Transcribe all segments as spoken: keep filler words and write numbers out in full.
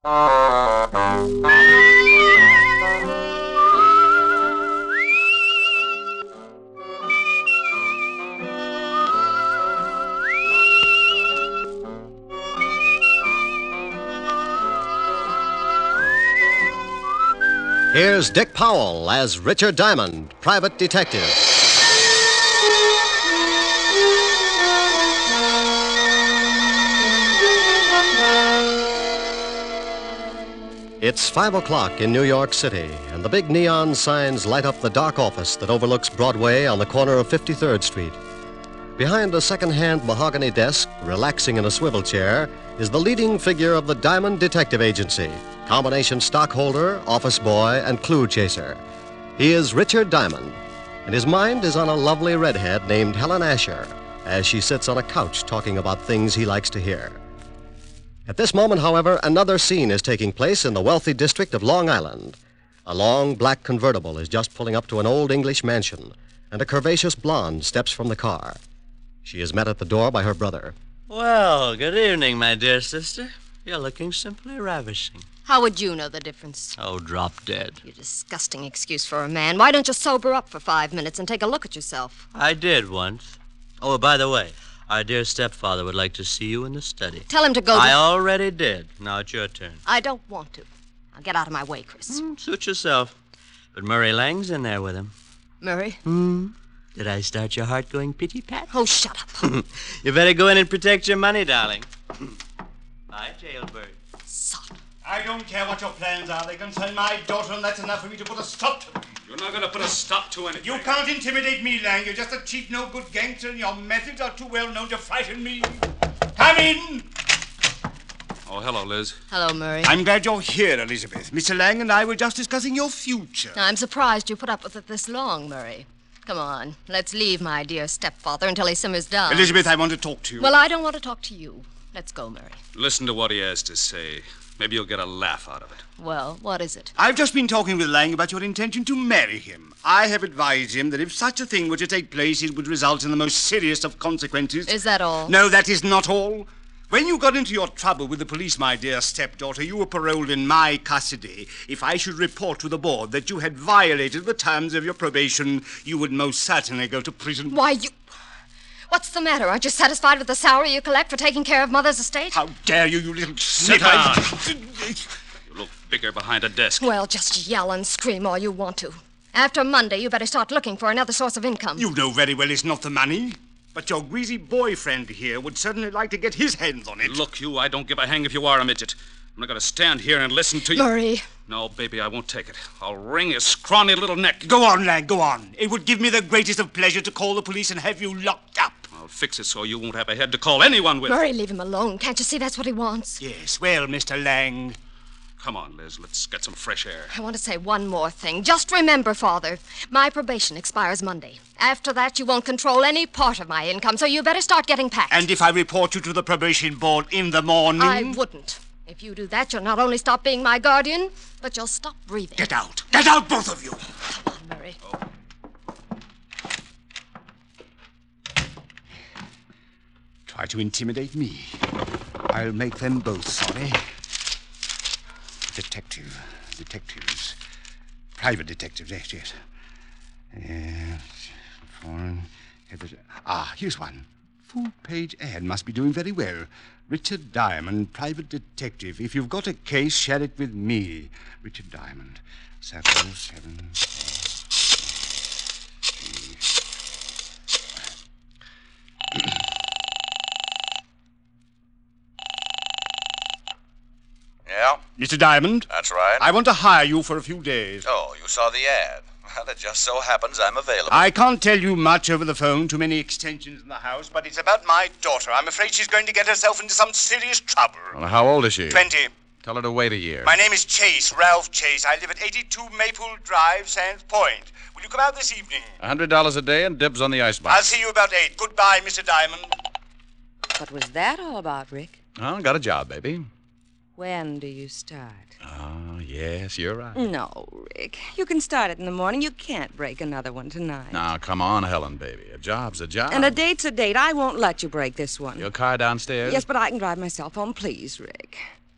Here's Dick Powell as Richard Diamond, private detective. It's five o'clock in New York City, and the big neon signs light up the dark office that overlooks Broadway on the corner of fifty-third Street. Behind a second-hand mahogany desk, relaxing in a swivel chair, is the leading figure of the Diamond Detective Agency, combination stockholder, office boy, and clue chaser. He is Richard Diamond, and his mind is on a lovely redhead named Helen Asher, as she sits on a couch talking about things he likes to hear. At this moment, however, another scene is taking place in the wealthy district of Long Island. A long black convertible is just pulling up to an old English mansion, and a curvaceous blonde steps from the car. She is met at the door by her brother. Well, good evening, my dear sister. You're looking simply ravishing. How would you know the difference? Oh, drop dead. You disgusting excuse for a man. Why don't you sober up for five minutes and take a look at yourself? I did once. Oh, by the way, our dear stepfather would like to see you in the study. Tell him to go I to... already did. Now it's your turn. I don't want to. Now get out of my way, Chris. Mm, suit yourself. But Murray Lang's in there with him. Murray? Hmm? Did I start your heart going pitty-pat? Oh, shut up. You better go in and protect your money, darling. Bye, jailbird. Sod. I don't care what your plans are. They concern my daughter, and that's enough for me to put a stop to them. You're not going to put a stop to anything. You can't intimidate me, Lang. You're just a cheap, no-good gangster, and your methods are too well known to frighten me. Come in! Oh, hello, Liz. Hello, Murray. I'm glad you're here, Elizabeth. Mister Lang and I were just discussing your future. I'm surprised you put up with it this long, Murray. Come on, let's leave my dear stepfather until he simmers down. Elizabeth, I want to talk to you. Well, I don't want to talk to you. Let's go, Murray. Listen to what he has to say. Maybe you'll get a laugh out of it. Well, what is it? I've just been talking with Lang about your intention to marry him. I have advised him that if such a thing were to take place, it would result in the most serious of consequences. Is that all? No, that is not all. When you got into your trouble with the police, my dear stepdaughter, you were paroled in my custody. If I should report to the board that you had violated the terms of your probation, you would most certainly go to prison. Why, you... What's the matter? Aren't you satisfied with the salary you collect for taking care of Mother's estate? How dare you, you little Sit snip! down. You look bigger behind a desk. Well, just yell and scream all you want to. After Monday, you better start looking for another source of income. You know very well it's not the money. But your greasy boyfriend here would certainly like to get his hands on it. Look, you, I don't give a hang if you are a midget. I'm not going to stand here and listen to you. Murray. No, baby, I won't take it. I'll wring his scrawny little neck. Go on, lad, go on. It would give me the greatest of pleasure to call the police and have you locked up. I'll fix it so you won't have a head to call anyone with. Murray, leave him alone. Can't you see that's what he wants? Yes, well, Mister Lang. Come on, Liz, let's get some fresh air. I want to say one more thing. Just remember, Father, my probation expires Monday. After that, you won't control any part of my income, so you better start getting packed. And if I report you to the probation board in the morning? I wouldn't. If you do that, you'll not only stop being my guardian, but you'll stop breathing. Get out. Get out, both of you. Come on, Murray. Oh. Try to intimidate me. I'll make them both sorry. Detective. Detectives. Private detectives, yes, yes. Yes. Foreign. Ah, here's one. Full page ad. Must be doing very well. Richard Diamond, private detective. If you've got a case, share it with me. Richard Diamond. Circle seven. Yeah? Mister Diamond? That's right. I want to hire you for a few days. Oh, you saw the ad. Well, it just so happens I'm available. I can't tell you much over the phone, too many extensions in the house, but it's about my daughter. I'm afraid she's going to get herself into some serious trouble. Well, how old is she? Twenty. Tell her to wait a year. My name is Chase, Ralph Chase. I live at eighty-two Maple Drive, Sands Point. Will you come out this evening? A hundred dollars a day and dibs on the icebox. I'll see you about eight. Goodbye, Mister Diamond. What was that all about, Rick? Oh, got a job, baby. When do you start? Oh, yes, you're right. No, Rick. You can start it in the morning. You can't break another one tonight. Now, come on, Helen, baby. A job's a job. And a date's a date. I won't let you break this one. Your car downstairs? Yes, but I can drive myself home. Please, Rick.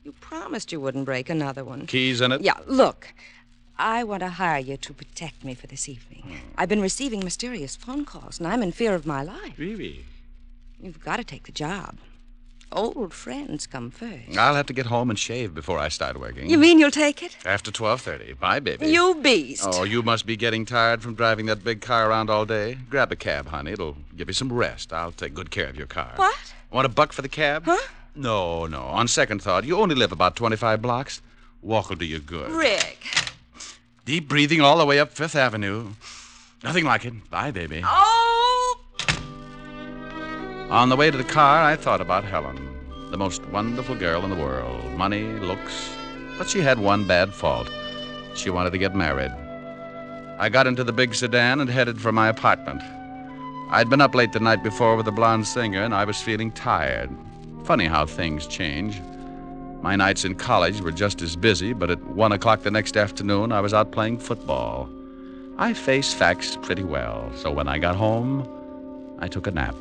You promised you wouldn't break another one. Keys in it? Yeah, look. I want to hire you to protect me for this evening. Hmm. I've been receiving mysterious phone calls, and I'm in fear of my life. Really? You've got to take the job. Old friends come first. I'll have to get home and shave before I start working. You mean you'll take it? After twelve thirty. Bye, baby. You beast. Oh, you must be getting tired from driving that big car around all day. Grab a cab, honey. It'll give you some rest. I'll take good care of your car. What? Want a buck for the cab? Huh? No, no. On second thought, you only live about twenty-five blocks. Walk will do you good. Rick. Deep breathing all the way up Fifth Avenue. Nothing like it. Bye, baby. Oh! On the way to the car, I thought about Helen. The most wonderful girl in the world. Money, looks. But she had one bad fault. She wanted to get married. I got into the big sedan and headed for my apartment. I'd been up late the night before with the blonde singer, and I was feeling tired. Funny how things change. My nights in college were just as busy, but at one o'clock the next afternoon, I was out playing football. I face facts pretty well, so when I got home, I took a nap.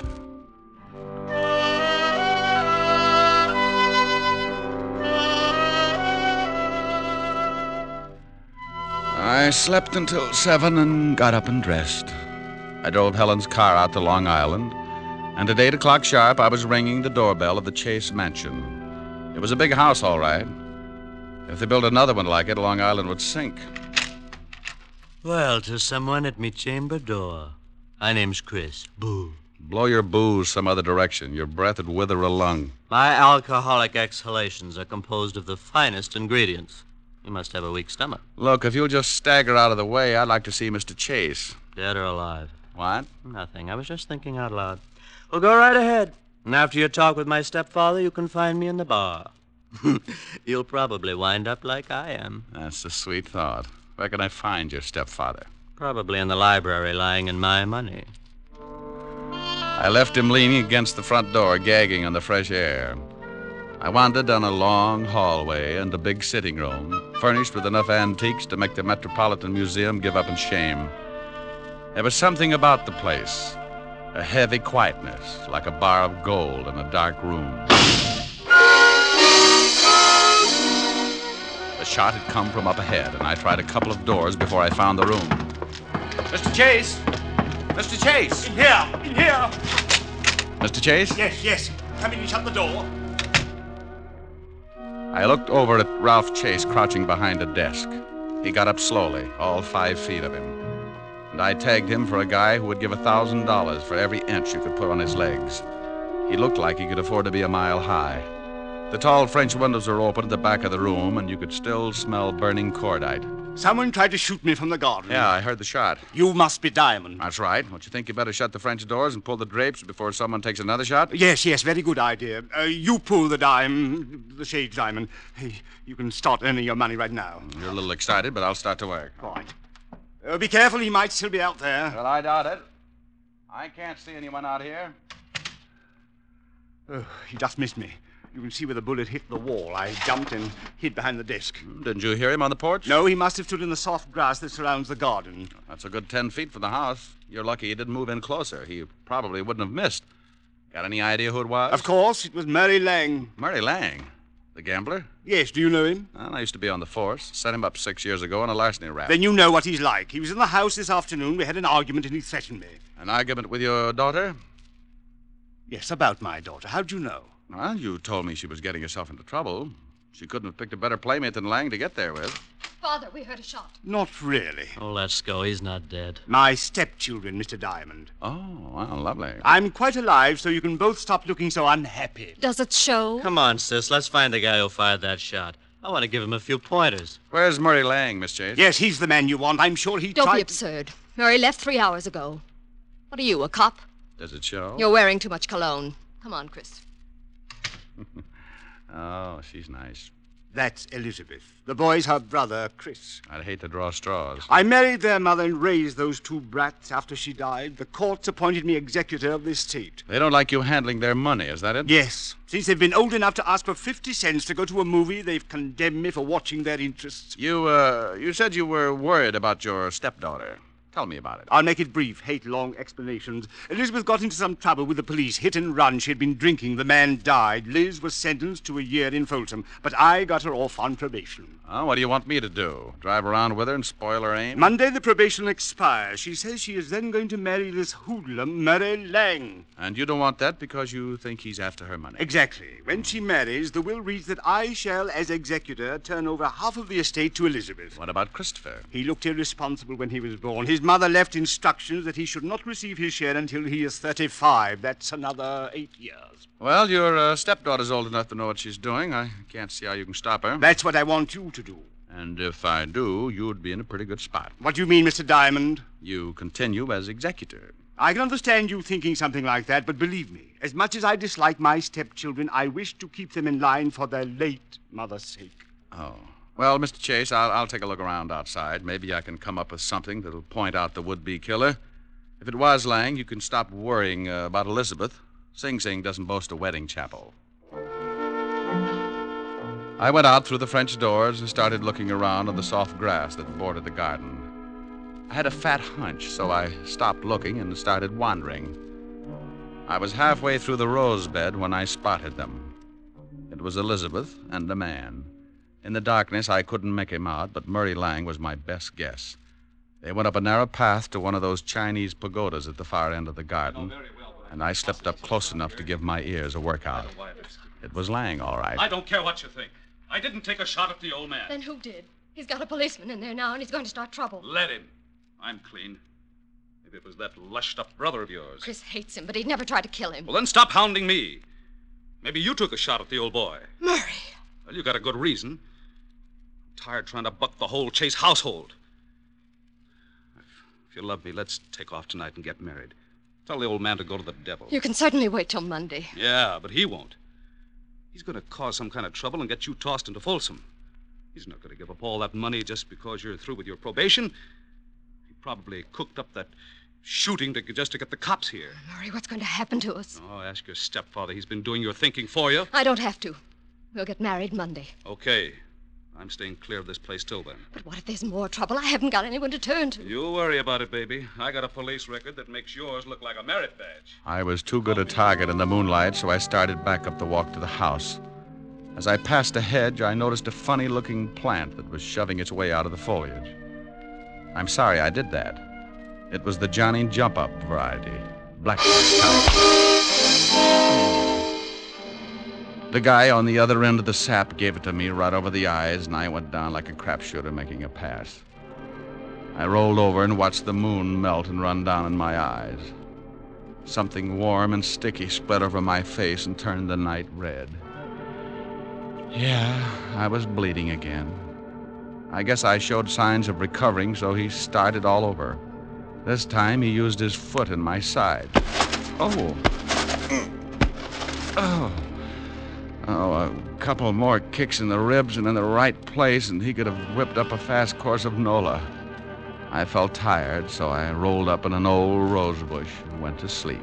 I slept until seven and got up and dressed. I drove Helen's car out to Long Island, and at eight o'clock sharp, I was ringing the doorbell of the Chase Mansion. It was a big house, all right. If they built another one like it, Long Island would sink. Well, to someone at me chamber door. My name's Chris. Boo. Blow your booze some other direction. Your breath would wither a lung. My alcoholic exhalations are composed of the finest ingredients. You must have a weak stomach. Look, if you'll just stagger out of the way, I'd like to see Mister Chase. Dead or alive? What? Nothing. I was just thinking out loud. Well, go right ahead. And after your talk with my stepfather, you can find me in the bar. You'll probably wind up like I am. That's a sweet thought. Where can I find your stepfather? Probably in the library, lying in my money. I left him leaning against the front door, gagging on the fresh air. I wandered down a long hallway and a big sitting room, furnished with enough antiques to make the Metropolitan Museum give up in shame. There was something about the place, a heavy quietness, like a bar of gold in a dark room. The shot had come from up ahead, and I tried a couple of doors before I found the room. Mister Chase! Mister Chase! In here! In here! Mister Chase? Yes, yes. Come in and shut the door. I looked over at Ralph Chase crouching behind a desk. He got up slowly, all five feet of him. And I tagged him for a guy who would give a thousand dollars for every inch you could put on his legs. He looked like he could afford to be a mile high. The tall French windows were open at the back of the room, and you could still smell burning cordite. Someone tried to shoot me from the garden. Yeah, I heard the shot. You must be Diamond. That's right. Don't you think you better shut the French doors and pull the drapes before someone takes another shot? Yes, yes, very good idea. Uh, you pull the dime, the shade diamond. Hey, you can start earning your money right now. You're a little excited, but I'll start to work. Right. Uh, be careful, he might still be out there. Well, I doubt it. I can't see anyone out here. Oh, he just missed me. You can see where the bullet hit the wall. I jumped and hid behind the desk. Didn't you hear him on the porch? No, he must have stood in the soft grass that surrounds the garden. That's a good ten feet from the house. You're lucky he didn't move in closer. He probably wouldn't have missed. Got any idea who it was? Of course, it was Murray Lang. Murray Lang? The gambler? Yes, do you know him? Well, I used to be on the force. Set him up six years ago on a larceny rap. Then you know what he's like. He was in the house this afternoon. We had an argument and he threatened me. An argument with your daughter? Yes, about my daughter. How'd you know? Well, you told me she was getting herself into trouble. She couldn't have picked a better playmate than Lang to get there with. Father, we heard a shot. Not really. Oh, let's go. He's not dead. My stepchildren, Mister Diamond. Oh, well, lovely. I'm quite alive, so you can both stop looking so unhappy. Does it show? Come on, sis. Let's find the guy who fired that shot. I want to give him a few pointers. Where's Murray Lang, Miss Chase? Yes, he's the man you want. I'm sure he Don't tried... be absurd. Murray left three hours ago. What are you, a cop? Does it show? You're wearing too much cologne. Come on, Chris. Oh, she's nice. That's Elizabeth. The boy's her brother, Chris. I'd hate to draw straws. I married their mother and raised those two brats after she died. The courts appointed me executor of the estate. They don't like you handling their money, is that it? Yes. Since they've been old enough to ask for fifty cents to go to a movie, they've condemned me for watching their interests. You, uh, you said you were worried about your stepdaughter. Tell me about it. I'll make it brief. Hate long explanations. Elizabeth got into some trouble with the police. Hit and run. She had been drinking. The man died. Liz was sentenced to a year in Folsom. But I got her off on probation. Oh, what do you want me to do? Drive around with her and spoil her aim? Monday the probation expires. She says she is then going to marry this hoodlum, Murray Lang. And you don't want that because you think he's after her money? Exactly. When she marries, the will reads that I shall, as executor, turn over half of the estate to Elizabeth. What about Christopher? He looked irresponsible when he was born. His mother left instructions that he should not receive his share until he is thirty-five. That's another eight years. Well, your uh, stepdaughter's old enough to know what she's doing. I can't see how you can stop her. That's what I want you to do. And if I do, you'd be in a pretty good spot. What do you mean, Mister Diamond? You continue as executor. I can understand you thinking something like that, but believe me, as much as I dislike my stepchildren, I wish to keep them in line for their late mother's sake. Oh. Well, Mister Chase, I'll, I'll take a look around outside. Maybe I can come up with something that'll point out the would-be killer. If it was Lang, you can stop worrying uh, about Elizabeth. Sing Sing doesn't boast a wedding chapel. I went out through the French doors and started looking around on the soft grass that bordered the garden. I had a fat hunch, so I stopped looking and started wandering. I was halfway through the rose bed when I spotted them. It was Elizabeth and a man. In the darkness, I couldn't make him out, but Murray Lang was my best guess. They went up a narrow path to one of those Chinese pagodas at the far end of the garden, and I slipped up close enough to give my ears a workout. It was Lang, all right. I don't care what you think. I didn't take a shot at the old man. Then who did? He's got a policeman in there now, and he's going to start trouble. Let him. I'm clean. Maybe it was that lushed-up brother of yours. Chris hates him, but he'd never try to kill him. Well, then stop hounding me. Maybe you took a shot at the old boy. Murray. Well, you got a good reason. I'm tired trying to buck the whole Chase household. If you love me, let's take off tonight and get married. Tell the old man to go to the devil. You can certainly wait till Monday. Yeah, but he won't. He's going to cause some kind of trouble and get you tossed into Folsom. He's not going to give up all that money just because you're through with your probation. He probably cooked up that shooting to, just to get the cops here. Murray, what's going to happen to us? Oh, ask your stepfather. He's been doing your thinking for you. I don't have to. We'll get married Monday. Okay. I'm staying clear of this place till then. But what if there's more trouble? I haven't got anyone to turn to. You worry about it, baby. I got a police record that makes yours look like a merit badge. I was too good a target in the moonlight, so I started back up the walk to the house. As I passed a hedge, I noticed a funny-looking plant that was shoving its way out of the foliage. I'm sorry I did that. It was the Johnny Jump-Up variety, blackjack type. The guy on the other end of the sap gave it to me right over the eyes, and I went down like a crapshooter making a pass. I rolled over and watched the moon melt and run down in my eyes. Something warm and sticky spread over my face and turned the night red. Yeah, I was bleeding again. I guess I showed signs of recovering, so he started all over. This time he used his foot in my side. Oh. Oh. Oh, a couple more kicks in the ribs and in the right place, and he could have whipped up a fast course of Nola. I felt tired, so I rolled up in an old rose bush and went to sleep.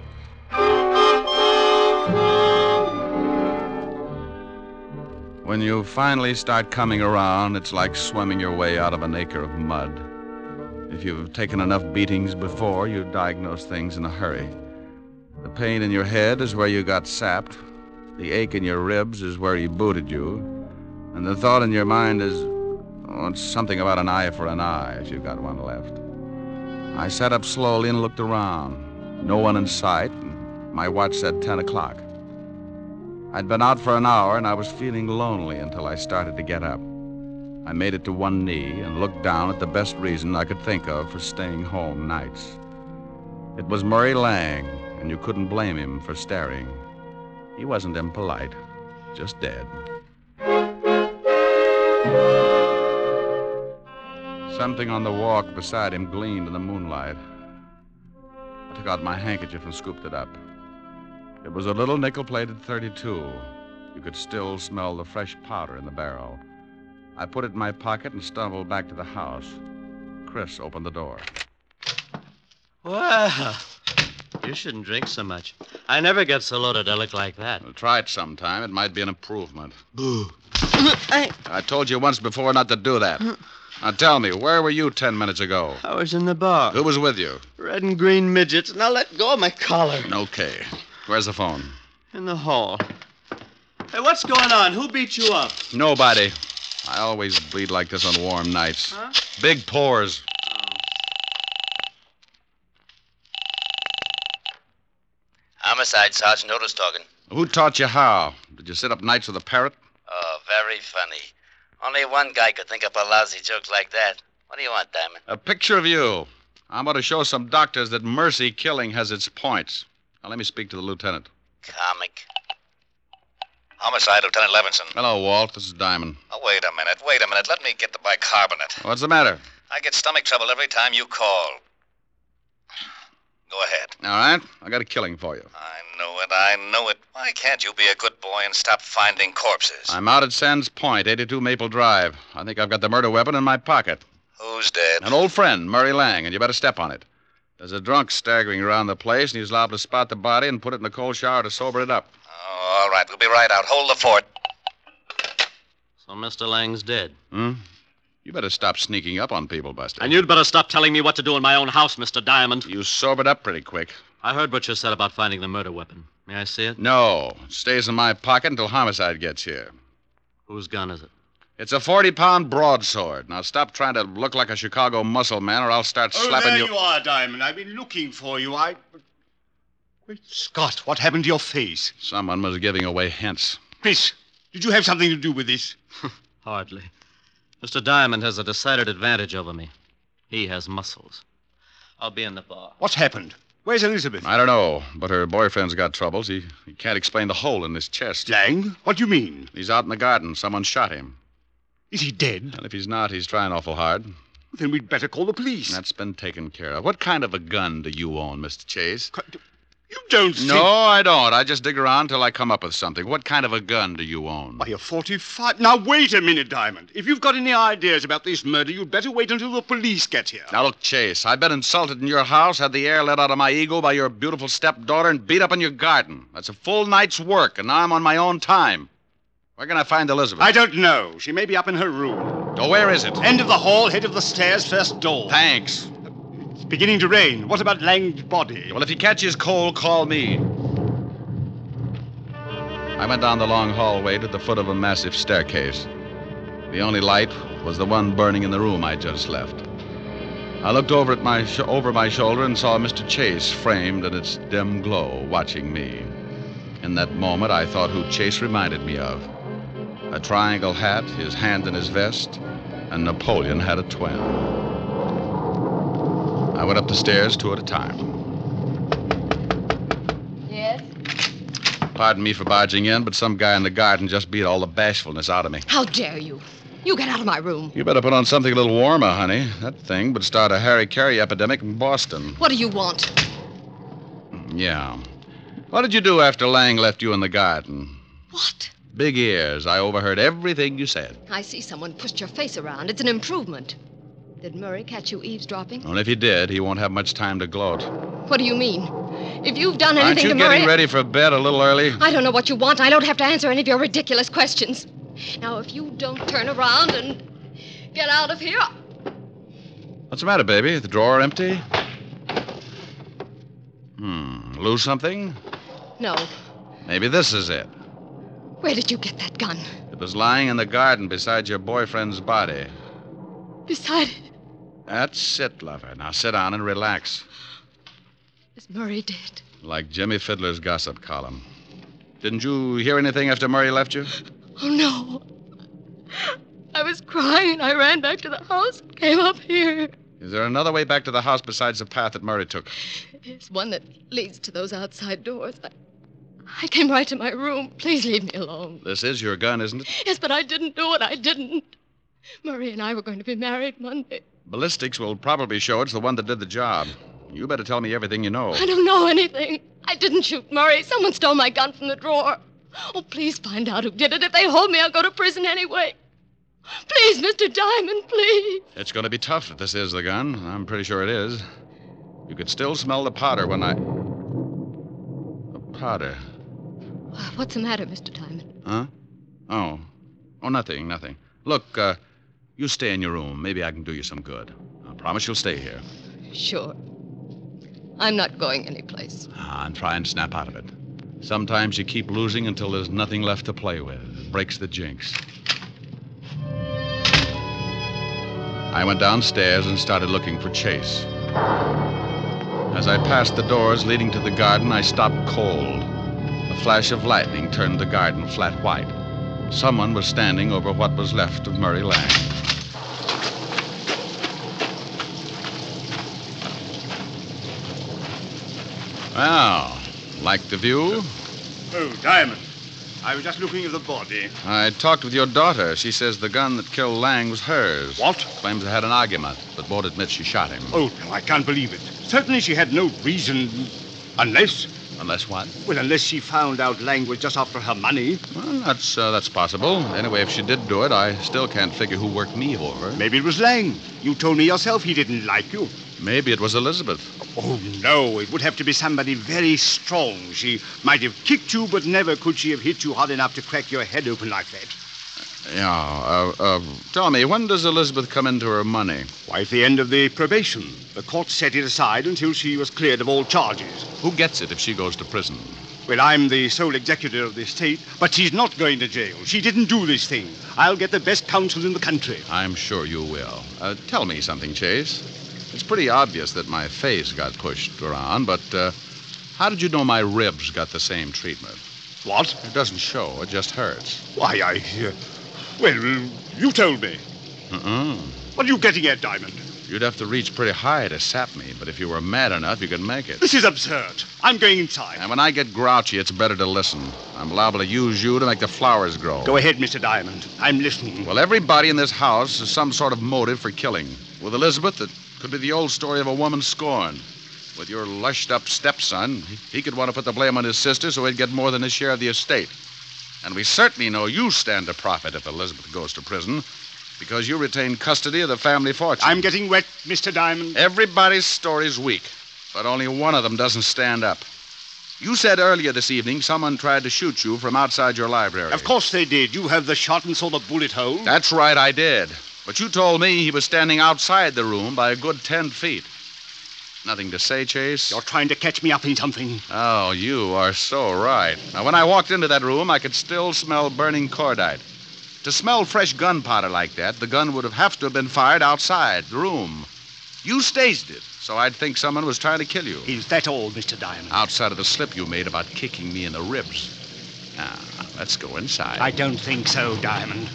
When you finally start coming around, it's like swimming your way out of an acre of mud. If you've taken enough beatings before, you diagnose things in a hurry. The pain in your head is where you got sapped. The ache in your ribs is where he booted you. And the thought in your mind is, oh, it's something about an eye for an eye, if you've got one left. I sat up slowly and looked around. No one in sight, and my watch said ten o'clock. I'd been out for an hour, and I was feeling lonely until I started to get up. I made it to one knee and looked down at the best reason I could think of for staying home nights. It was Murray Lang, and you couldn't blame him for staring. He wasn't impolite, just dead. Something on the walk beside him gleamed in the moonlight. I took out my handkerchief and scooped it up. It was a little nickel-plated thirty-two. You could still smell the fresh powder in the barrel. I put it in my pocket and stumbled back to the house. Chris opened the door. Well, you shouldn't drink so much. I never get so loaded I look like that. Well, try it sometime. It might be an improvement. Boo. I... I told you once before not to do that. Now tell me, where were you ten minutes ago? I was in the bar. Who was with you? Red and green midgets. Now let go of my collar. Okay. Where's the phone? In the hall. Hey, what's going on? Who beat you up? Nobody. I always bleed like this on warm nights. Huh? Big pores. Homicide, Sergeant Otis talking. Who taught you how? Did you sit up nights with a parrot? Oh, very funny. Only one guy could think up a lousy joke like that. What do you want, Diamond? A picture of you. I'm going to show some doctors that mercy killing has its points. Now, let me speak to the lieutenant. Comic. Homicide, Lieutenant Levinson. Hello, Walt. This is Diamond. Oh, wait a minute. Wait a minute. Let me get the bicarbonate. What's the matter? I get stomach trouble every time you call. Go ahead. All right. I got a killing for you. I know it. I know it. Why can't you be a good boy and stop finding corpses? I'm out at Sands Point, eighty-two Maple Drive. I think I've got the murder weapon in my pocket. Who's dead? An old friend, Murray Lang, and you better step on it. There's a drunk staggering around the place, and he's liable to spot the body and put it in the cold shower to sober it up. Oh, all right. We'll be right out. Hold the fort. So Mister Lang's dead. Hmm? You better stop sneaking up on people, Buster. And you'd better stop telling me what to do in my own house, Mister Diamond. You sobered up pretty quick. I heard what you said about finding the murder weapon. May I see it? No. It stays in my pocket until Homicide gets here. Whose gun is it? It's a forty-pound broadsword. Now stop trying to look like a Chicago muscle man, or I'll start Oh, slapping there you. you are, Diamond. I've been looking for you. I... Wait, Scott, what happened to your face? Someone was giving away hints. Chris, did you have something to do with this? Hardly. Mister Diamond has a decided advantage over me. He has muscles. I'll be in the bar. What's happened? Where's Elizabeth? I don't know, but her boyfriend's got troubles. He, he can't explain the hole in his chest. Lang? What do you mean? He's out in the garden. Someone shot him. Is he dead? And if he's not, he's trying awful hard. Then we'd better call the police. That's been taken care of. What kind of a gun do you own, Mister Chase? You don't think... No, I don't. I just dig around till I come up with something. What kind of a gun do you own? Why, a forty-five... Now, wait a minute, Diamond. If you've got any ideas about this murder, you'd better wait until the police get here. Now, look, Chase, I've been insulted in your house, had the air let out of my ego by your beautiful stepdaughter, and beat up in your garden. That's a full night's work, and now I'm on my own time. Where can I find Elizabeth? I don't know. She may be up in her room. Oh, where is it? End of the hall, head of the stairs, first door. Thanks. It's beginning to rain. What about Lang's body? Well, if he catches cold, call me. I went down the long hallway to the foot of a massive staircase. The only light was the one burning in the room I just left. I looked over at my sh- over my shoulder and saw Mister Chase framed in its dim glow, watching me. In that moment, I thought who Chase reminded me of. A triangle hat, his hand in his vest, and Napoleon had a twin. I went up the stairs two at a time. Yes? Pardon me for barging in, but some guy in the garden just beat all the bashfulness out of me. How dare you? You get out of my room. You better put on something a little warmer, honey. That thing would start a Harry Carey epidemic in Boston. What do you want? Yeah. What did you do after Lang left you in the garden? What? Big ears. I overheard everything you said. I see someone pushed your face around. It's an improvement. Did Murray catch you eavesdropping? Well, if he did, he won't have much time to gloat. What do you mean? If you've done anything Aren't you to getting Murray... ready for bed a little early? I don't know what you want. I don't have to answer any of your ridiculous questions. Now, if you don't turn around and get out of here... What's the matter, baby? The drawer empty? Hmm. Lose something? No. Maybe this is it. Where did you get that gun? It was lying in the garden beside your boyfriend's body. Beside it. That's it, lover. Now sit down and relax. Is Murray dead? Like Jimmy Fiddler's gossip column. Didn't you hear anything after Murray left you? Oh, no. I was crying and I ran back to the house and came up here. Is there another way back to the house besides the path that Murray took? It's one that leads to those outside doors. I, I came right to my room. Please leave me alone. This is your gun, isn't it? Yes, but I didn't do it. I didn't. Murray and I were going to be married Monday. Ballistics will probably show it's the one that did the job. You better tell me everything you know. I don't know anything. I didn't shoot Murray. Someone stole my gun from the drawer. Oh, please find out who did it. If they hold me, I'll go to prison anyway. Please, Mister Diamond, please. It's going to be tough if this is the gun. I'm pretty sure it is. You could still smell the powder when I... The powder. What's the matter, Mister Diamond? Huh? Oh. Oh, nothing, nothing. Look, uh, You stay in your room. Maybe I can do you some good. I promise you'll stay here. Sure. I'm not going anyplace. Ah, and try and snap out of it. Sometimes you keep losing until there's nothing left to play with. It breaks the jinx. I went downstairs and started looking for Chase. As I passed the doors leading to the garden, I stopped cold. A flash of lightning turned the garden flat white. Someone was standing over what was left of Murray Lang. Well, like the view? Oh, Diamond. I was just looking at the body. I talked with your daughter. She says the gun that killed Lang was hers. What? Claims they had an argument, but won't admit she shot him. Oh, no, I can't believe it. Certainly she had no reason. Unless... Unless what? Well, unless she found out Lang was just after her money. Well, that's uh, that's possible. Anyway, if she did do it, I still can't figure who worked me over. Maybe it was Lang. You told me yourself he didn't like you. Maybe it was Elizabeth. Oh, no. It would have to be somebody very strong. She might have kicked you, but never could she have hit you hard enough to crack your head open like that. Yeah. Uh, uh, tell me, when does Elizabeth come into her money? Why, at the end of the probation. The court set it aside until she was cleared of all charges. Who gets it if she goes to prison? Well, I'm the sole executor of the estate, but she's not going to jail. She didn't do this thing. I'll get the best counsel in the country. I'm sure you will. Uh, tell me something, Chase. It's pretty obvious that my face got pushed around, but uh, how did you know my ribs got the same treatment? What? It doesn't show. It just hurts. Why, I... Uh, well, you told me. Uh-uh. What are you getting at, Diamond? You'd have to reach pretty high to sap me, but if you were mad enough, you could make it. This is absurd. I'm going inside. And when I get grouchy, it's better to listen. I'm liable to use you to make the flowers grow. Go ahead, Mister Diamond. I'm listening. Well, everybody in this house has some sort of motive for killing. With Elizabeth, it could be the old story of a woman scorned. With your lushed-up stepson, he could want to put the blame on his sister so he'd get more than his share of the estate. And we certainly know you stand to profit if Elizabeth goes to prison, because you retain custody of the family fortune. I'm getting wet, Mister Diamond. Everybody's story's weak, but only one of them doesn't stand up. You said earlier this evening someone tried to shoot you from outside your library. Of course they did. You have the shot and saw the bullet hole. That's right, I did. But you told me he was standing outside the room by a good ten feet. Nothing to say, Chase? You're trying to catch me up in something. Oh, you are so right. Now, when I walked into that room, I could still smell burning cordite. To smell fresh gunpowder like that, the gun would have have to have been fired outside the room. You staged it, so I'd think someone was trying to kill you. Is that all, Mister Diamond? Outside of the slip you made about kicking me in the ribs. Now, let's go inside. I don't think so, Diamond.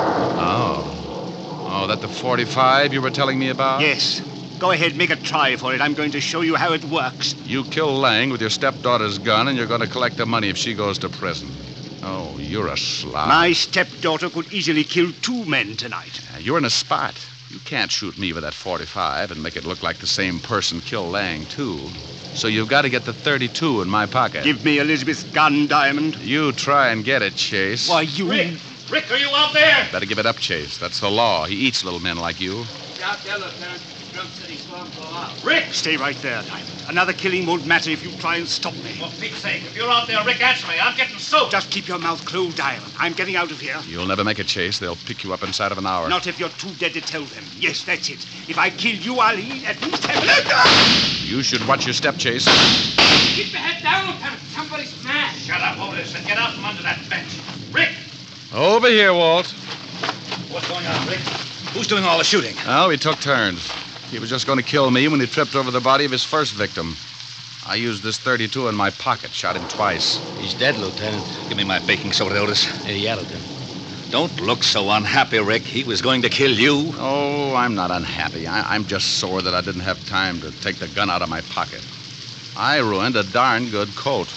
Oh. Oh, that the forty-five you were telling me about? Yes. Go ahead, make a try for it. I'm going to show you how it works. You kill Lang with your stepdaughter's gun, and you're going to collect the money if she goes to prison. Oh, you're a slob. My stepdaughter could easily kill two men tonight. Uh, you're in a spot. You can't shoot me with that forty-five and make it look like the same person killed Lang, too. So you've got to get the thirty-two in my pocket. Give me Elizabeth's gun, Diamond. You try and get it, Chase. Why, you... Rick! Rick, are you out there? Better give it up, Chase. That's the law. He eats little men like you. Out there, Lieutenant. Drum said he saw him fall out. Rick! Stay right there, Diamond. Another killing won't matter if you try and stop me. For Pete's sake, if you're out there, Rick, answer me. I'm getting soaked. Just keep your mouth closed, Diamond. I'm getting out of here. You'll never make it, Chase. They'll pick you up inside of an hour. Not if you're too dead to tell them. Yes, that's it. If I kill you, I'll eat at least have... You should watch your step, Chase. Keep your head down, Lieutenant. Somebody's mad. Shut up, Otis, and get out from under that bench. Rick! Over here, Walt. What's going on, Rick? Who's doing all the shooting? Well, we took turns. He was just going to kill me when he tripped over the body of his first victim. I used this thirty-two in my pocket, shot him twice. He's dead, Lieutenant. Give me my baking soda, Otis. Hey, yeah, Lieutenant. Don't look so unhappy, Rick. He was going to kill you. Oh, I'm not unhappy. I- I'm just sore that I didn't have time to take the gun out of my pocket. I ruined a darn good coat.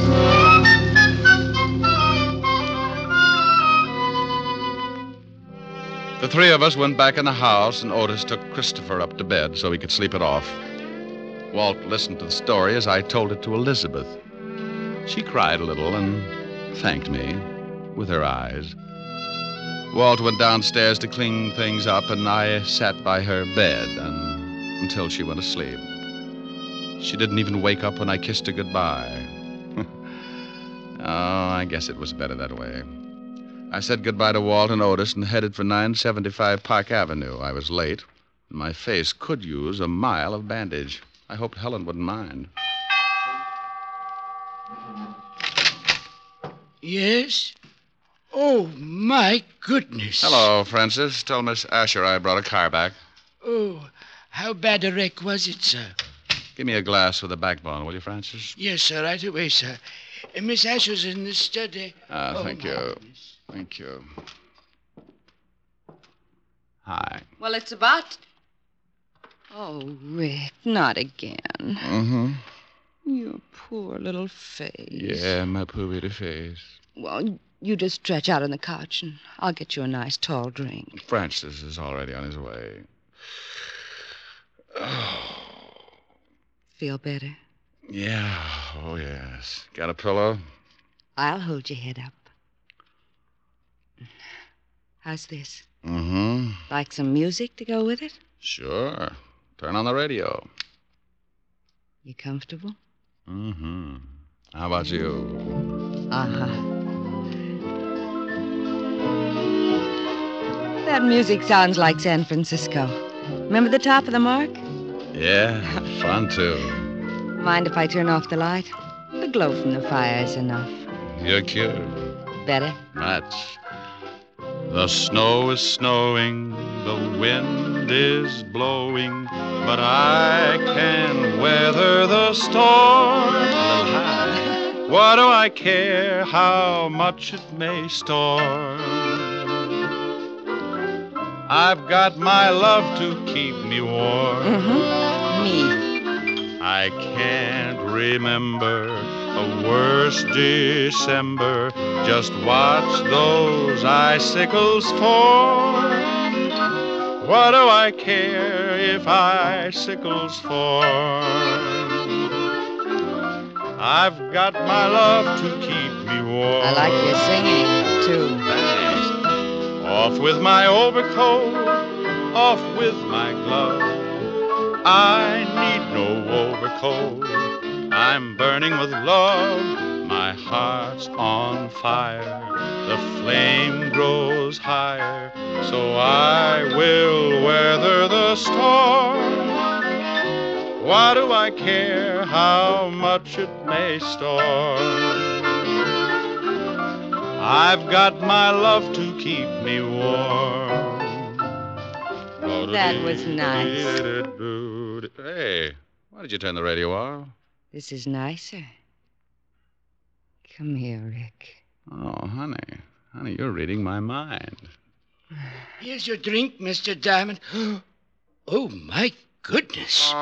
The three of us went back in the house, and Otis took Christopher up to bed so he could sleep it off. Walt listened to the story as I told it to Elizabeth. She cried a little and thanked me with her eyes. Walt went downstairs to clean things up, and I sat by her bed and, until she went to sleep. She didn't even wake up when I kissed her goodbye. Oh, I guess it was better that way. I said goodbye to Walt and Otis and headed for nine seventy-five Park Avenue. I was late. My face could use a mile of bandage. I hoped Helen wouldn't mind. Yes? Oh, my goodness. Hello, Francis. Tell Miss Asher I brought a car back. Oh, how bad a wreck was it, sir? Give me a glass with a backbone, will you, Francis? Yes, sir, right away, sir. Uh, Miss Asher's in the study. Ah, Oh, thank my you. goodness. Thank you. Hi. Well, it's about... Oh, Rick, not again. Mm-hmm. Your poor little face. Yeah, my poor little face. Well, you just stretch out on the couch, and I'll get you a nice tall drink. Francis is already on his way. Feel better? Yeah, oh, yes. Got a pillow? I'll hold your head up. How's this? Mm-hmm. Like some music to go with it? Sure. Turn on the radio. You comfortable? Mm-hmm. How about you? Uh-huh. That music sounds like San Francisco. Remember the top of the mark? Yeah, fun, too. Mind if I turn off the light? The glow from the fire is enough. You're cute. Better? Much. The snow is snowing, the wind is blowing, but I can weather the storm. A little high. What do I care how much it may storm? I've got my love to keep me warm. Mm-hmm. Me. I can't remember a worse December. Just watch those icicles fall. What do I care if icicles fall? I've got my love to keep me warm. I like your singing, too. Thanks. Off with my overcoat, off with my glove. I need no overcoat. I'm burning with love. My heart's on fire. The flame grows higher. So I will weather the storm. Why do I care how much it may storm? I've got my love to keep me warm. That was nice. Hey, why did you turn the radio off? This is nicer. Come here, Rick. Oh, honey. Honey, you're reading my mind. Here's your drink, Mister Diamond. Oh, my goodness.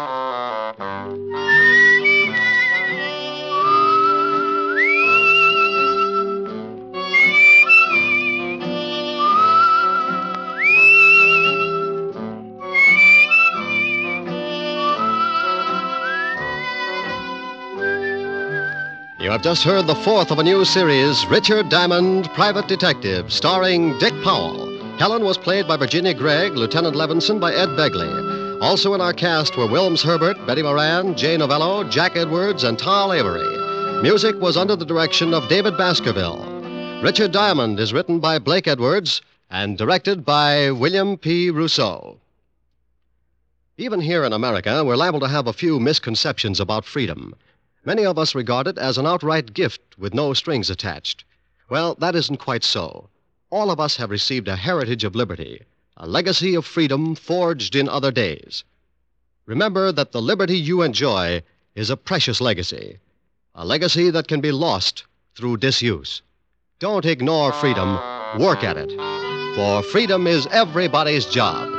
You have just heard the fourth of a new series, Richard Diamond, Private Detective, starring Dick Powell. Helen was played by Virginia Gregg, Lieutenant Levinson by Ed Begley. Also in our cast were Wilms Herbert, Betty Moran, Jay Novello, Jack Edwards, and Tal Avery. Music was under the direction of David Baskerville. Richard Diamond is written by Blake Edwards and directed by William P. Rousseau. Even here in America, we're liable to have a few misconceptions about freedom. Many of us regard it as an outright gift with no strings attached. Well, that isn't quite so. All of us have received a heritage of liberty, a legacy of freedom forged in other days. Remember that the liberty you enjoy is a precious legacy, a legacy that can be lost through disuse. Don't ignore freedom, work at it, for freedom is everybody's job.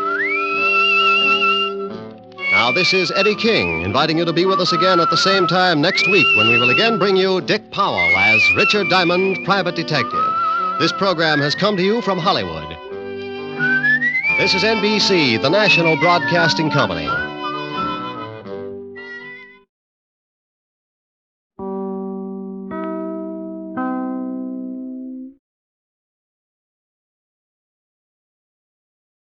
Now, this is Eddie King, inviting you to be with us again at the same time next week when we will again bring you Dick Powell as Richard Diamond, Private Detective. This program has come to you from Hollywood. This is N B C, the national broadcasting company.